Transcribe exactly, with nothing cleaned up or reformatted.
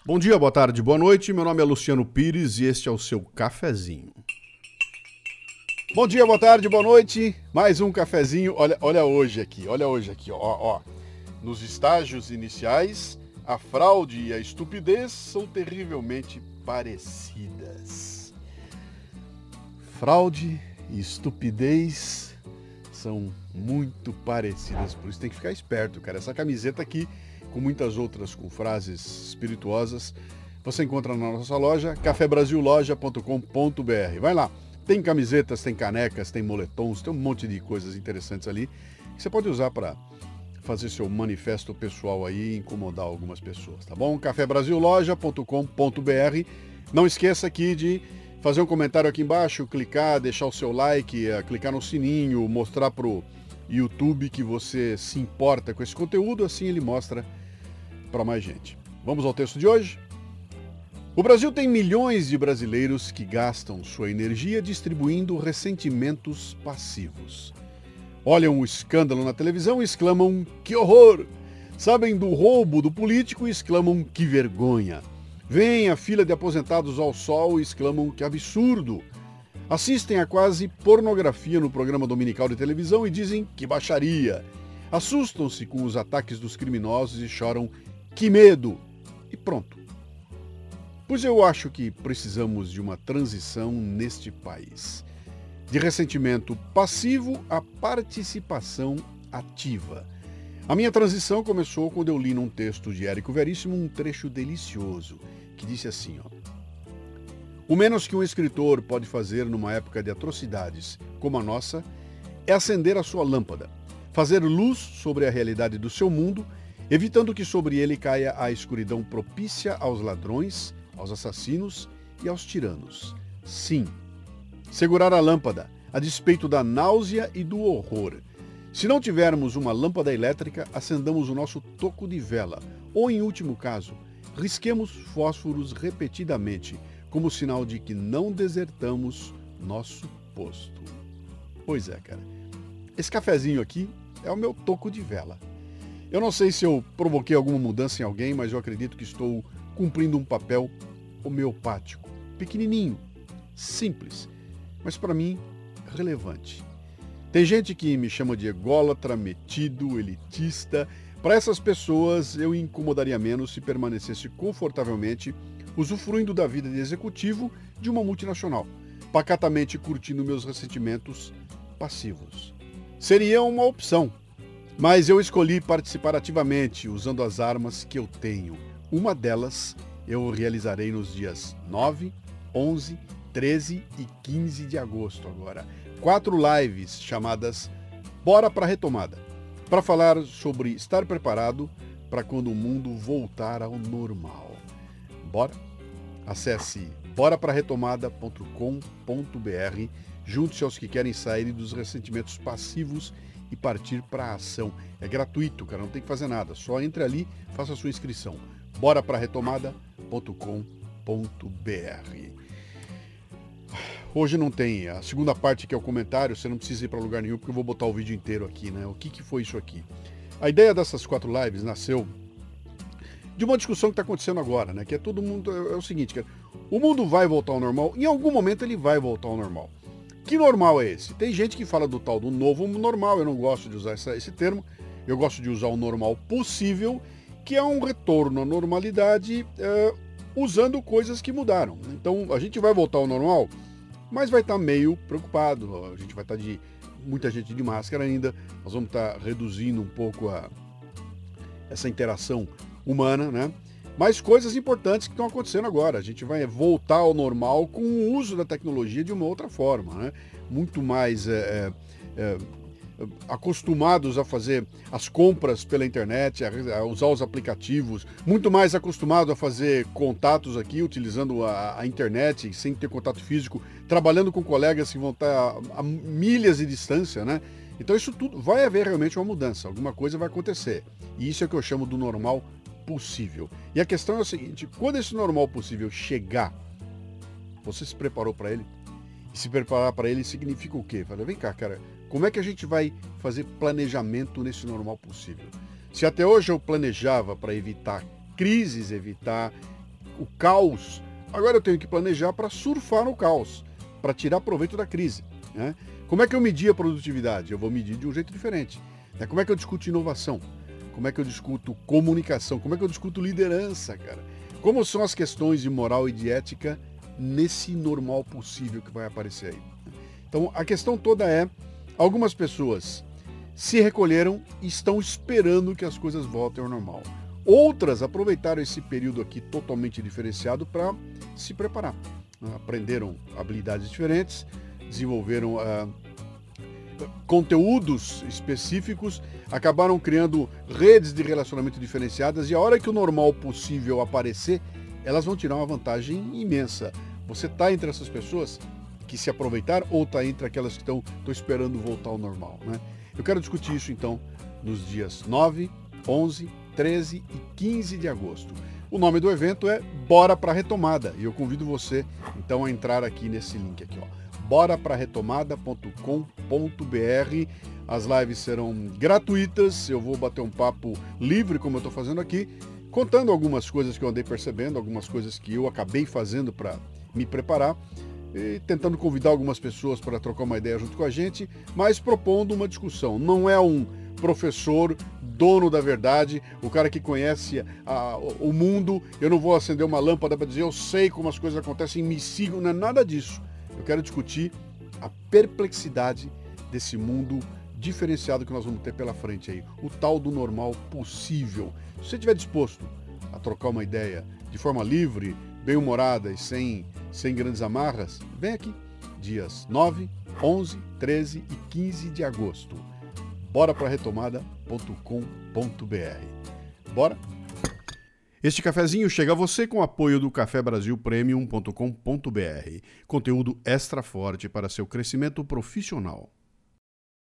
Bom dia, boa tarde, boa noite. Meu nome é Luciano Pires e este é o seu cafezinho. Bom dia, boa tarde, boa noite. Mais um cafezinho. Olha, olha hoje aqui, olha hoje aqui, ó, ó. Nos estágios iniciais, a fraude e a estupidez são terrivelmente parecidas. Fraude e estupidez são muito parecidas, por isso tem que ficar esperto, cara. Essa camiseta aqui, com muitas outras com frases espirituosas, você encontra na nossa loja, café brasil loja ponto com ponto b r. Vai lá, tem camisetas, tem canecas, tem moletons, tem um monte de coisas interessantes ali que você pode usar para fazer seu manifesto pessoal aí e incomodar algumas pessoas, tá bom? café brasil loja ponto com ponto b r. Não esqueça aqui de fazer um comentário aqui embaixo, clicar, deixar o seu like, clicar no sininho, mostrar pro YouTube que você se importa com esse conteúdo, assim ele mostra para mais gente. Vamos ao texto de hoje? O Brasil tem milhões de brasileiros que gastam sua energia distribuindo ressentimentos passivos. Olham o escândalo na televisão e exclamam, que horror! Sabem do roubo do político e exclamam, que vergonha! Vêm a fila de aposentados ao sol e exclamam, que absurdo! Assistem a quase pornografia no programa dominical de televisão e dizem, que baixaria! Assustam-se com os ataques dos criminosos e choram, que medo! E pronto. Pois eu acho que precisamos de uma transição neste país. De ressentimento passivo a participação ativa. A minha transição começou quando eu li num texto de Érico Veríssimo um trecho delicioso, que disse assim, ó. O menos que um escritor pode fazer numa época de atrocidades como a nossa é acender a sua lâmpada, fazer luz sobre a realidade do seu mundo, evitando que sobre ele caia a escuridão propícia aos ladrões, aos assassinos e aos tiranos. Sim, segurar a lâmpada, a despeito da náusea e do horror. Se não tivermos uma lâmpada elétrica, acendamos o nosso toco de vela, ou, em último caso, risquemos fósforos repetidamente, como sinal de que não desertamos nosso posto. Pois é, cara. Esse cafezinho aqui é o meu toco de vela. Eu não sei se eu provoquei alguma mudança em alguém, mas eu acredito que estou cumprindo um papel homeopático, pequenininho, simples, mas para mim relevante. Tem gente que me chama de ególatra, metido, elitista. Para essas pessoas eu incomodaria menos se permanecesse confortavelmente usufruindo da vida de executivo de uma multinacional, pacatamente curtindo meus ressentimentos passivos. Seria uma opção, mas eu escolhi participar ativamente usando as armas que eu tenho. Uma delas eu realizarei nos dias nove, onze, treze e quinze de agosto agora. Quatro lives chamadas Bora pra Retomada, para falar sobre estar preparado para quando o mundo voltar ao normal. Bora? Acesse bora pra retomada ponto com ponto b r, junte-se aos que querem sair dos ressentimentos passivos e partir para a ação. É gratuito, cara, não tem que fazer nada, só entre ali, faça a sua inscrição. bora pra retomada ponto com ponto b r. Hoje não tem a segunda parte, que é o comentário, você não precisa ir para lugar nenhum, porque eu vou botar o vídeo inteiro aqui, né? O que, que foi isso aqui? A ideia dessas quatro lives nasceu de uma discussão que está acontecendo agora, né? Que é todo mundo, é, é o seguinte, cara, o mundo vai voltar ao normal, em algum momento ele vai voltar ao normal. Que normal é esse? Tem gente que fala do tal do novo normal, eu não gosto de usar essa, esse termo, eu gosto de usar o normal possível, que é um retorno à normalidade é, usando coisas que mudaram. Então a gente vai voltar ao normal, mas vai estar meio preocupado, a gente vai estar de muita gente de máscara ainda, nós vamos estar reduzindo um pouco a, essa interação humana, né? Mas coisas importantes que estão acontecendo agora, a gente vai voltar ao normal com o uso da tecnologia de uma outra forma, né? Muito mais é, é, acostumados a fazer as compras pela internet, a usar os aplicativos, muito mais acostumados a fazer contatos aqui, utilizando a, a internet, sem ter contato físico, trabalhando com colegas que vão estar a, a milhas de distância, né? Então isso tudo, vai haver realmente uma mudança, alguma coisa vai acontecer. E isso é o que eu chamo do normal possível. E a questão é o seguinte, quando esse normal possível chegar, você se preparou para ele? E se preparar para ele significa o quê? Fala, vem cá, cara, como é que a gente vai fazer planejamento nesse normal possível? Se até hoje eu planejava para evitar crises, evitar o caos, agora eu tenho que planejar para surfar no caos, para tirar proveito da crise, né? Como é que eu medir a produtividade? Eu vou medir de um jeito diferente. Né? Como é que eu discuto inovação? Como é que eu discuto comunicação? Como é que eu discuto liderança, cara? Como são as questões de moral e de ética nesse normal possível que vai aparecer aí? Então, a questão toda é, algumas pessoas se recolheram e estão esperando que as coisas voltem ao normal. Outras aproveitaram esse período aqui totalmente diferenciado para se preparar. Aprenderam habilidades diferentes, desenvolveram uh, conteúdos específicos, acabaram criando redes de relacionamento diferenciadas e a hora que o normal possível aparecer, elas vão tirar uma vantagem imensa. Você está entre essas pessoas que se aproveitaram ou está entre aquelas que estão esperando voltar ao normal, né? Eu quero discutir isso então nos dias nove, onze, treze e quinze de agosto. O nome do evento é Bora pra Retomada e eu convido você então a entrar aqui nesse link aqui, ó, bora pra retomada ponto com ponto br. As lives serão gratuitas, eu vou bater um papo livre como eu estou fazendo aqui, contando algumas coisas que eu andei percebendo, algumas coisas que eu acabei fazendo para me preparar e tentando convidar algumas pessoas para trocar uma ideia junto com a gente, mas propondo uma discussão. Não é um professor dono da verdade, o cara que conhece a, o mundo. Eu não vou acender uma lâmpada para dizer eu sei como as coisas acontecem, me sigam, não é nada disso. Eu quero discutir a perplexidade desse mundo diferenciado que nós vamos ter pela frente aí, o tal do normal possível. Se você estiver disposto a trocar uma ideia de forma livre, bem-humorada e sem, sem grandes amarras, vem aqui, dias nove, onze, treze e quinze de agosto. bora pra retomada ponto com ponto br. Bora? Este cafezinho chega a você com o apoio do café brasil premium ponto com ponto br. Conteúdo extra forte para seu crescimento profissional.